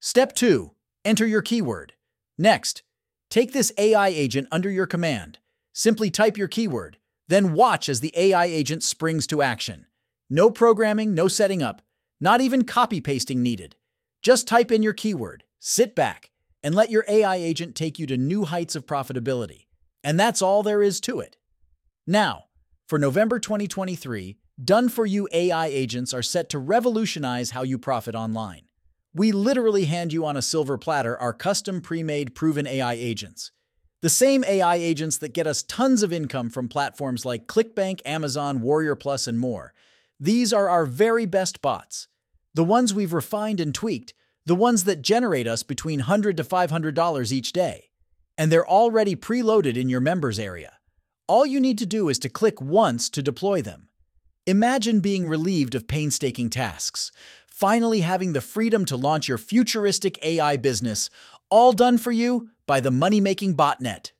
Step 2. Enter your keyword. Next, take this AI agent under your command. Simply type your keyword, then watch as the AI agent springs to action. No programming, no setting up, not even copy-pasting needed. Just type in your keyword, sit back, and let your AI agent take you to new heights of profitability. And that's all there is to it. Now, for November 2023, done-for-you AI agents are set to revolutionize how you profit online. We literally hand you on a silver platter our custom pre-made proven AI agents. The same AI agents that get us tons of income from platforms like ClickBank, Amazon, Warrior Plus, and more. These are our very best bots. The ones we've refined and tweaked, the ones that generate us between $100 to $500 each day. And they're already preloaded in your members area. All you need to do is to click once to deploy them. Imagine being relieved of painstaking tasks, finally having the freedom to launch your futuristic AI business, all done for you by the money-making botnet.